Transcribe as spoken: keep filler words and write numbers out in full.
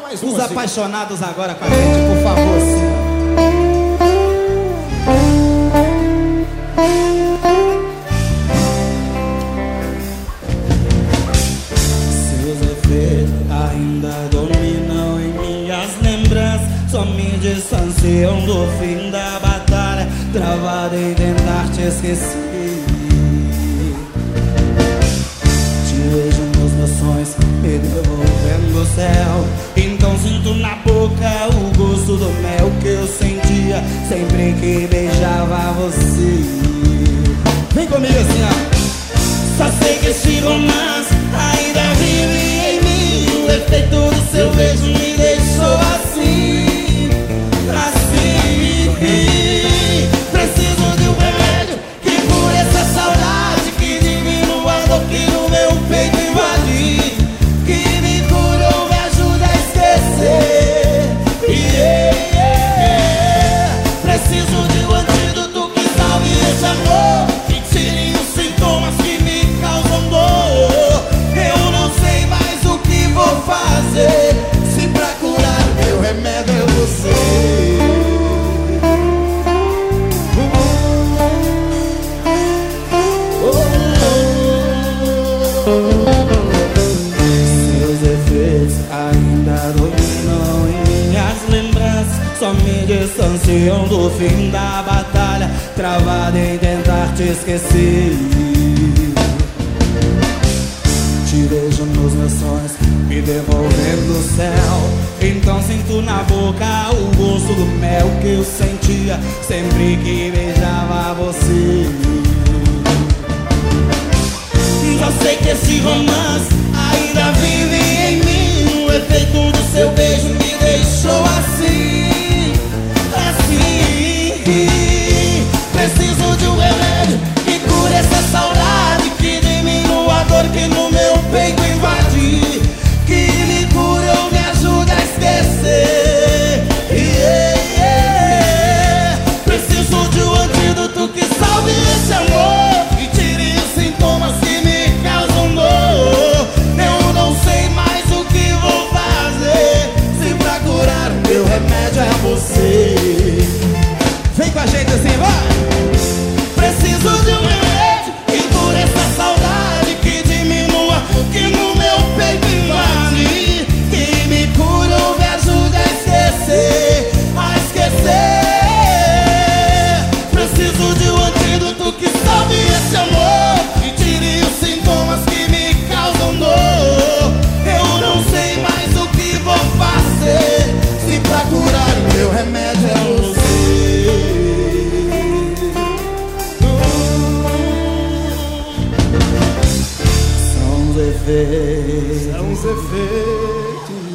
Mais Os uma, assim. apaixonados agora com a gente, por favor, senhor. Seus efeitos ainda dominam em minhas lembranças, só me distanciam do fim da batalha, travado em tentar te esquecer. Vejo nos meus sonhos me devolvendo o céu. Então sinto na boca o gosto do mel que eu sentia sempre que beijava você. Vem comigo assim, ó. Só sei que esse romance ainda vive em mim. O efeito do seu beijo me deixou assim, assim. Preciso de um remédio que cure essa saudade, que diminua a dor que no meu peito invadir, que me cura ou me ajuda a esquecer. Yeah, yeah. Preciso de um antídoto que salve esse amor, que tire os sintomas que me causam dor. Eu não sei mais o que vou fazer, se pra curar meu remédio é você. Seus efeitos ainda dominam em minhas lembranças, só me distanciam do fim da batalha, travado em tentar te esquecer. Te vejo nos meus sonhos, me devolvendo o céu. Então sinto na boca o gosto do mel que eu sentia sempre que beijava você. Só sei que esse romance ainda vive em mim. O efeito do seu beijo me deixou assim, assim. Preciso de um remédio que cure essa saudade, que diminua a dor que no meu peito invadir, que me cure ou me ajude a esquecer. Yeah, yeah. Preciso de um antídoto que salve esse amor, que tire os sintomas que me causam dor. Eu não sei mais o que vou fazer, se pra curar meu remédio é você. Vem com a gente assim, vai! Preciso de um remédio que cure essa saudade, que diminua, que no meu peito invade, que me cura ou me ajude a esquecer, a esquecer. Preciso de um antídoto que salve esse amor, que tire os sintomas que me causam dor. Eu não sei mais o que vou fazer, se pra curar o meu remédio é você. São os efeitos, São os efeitos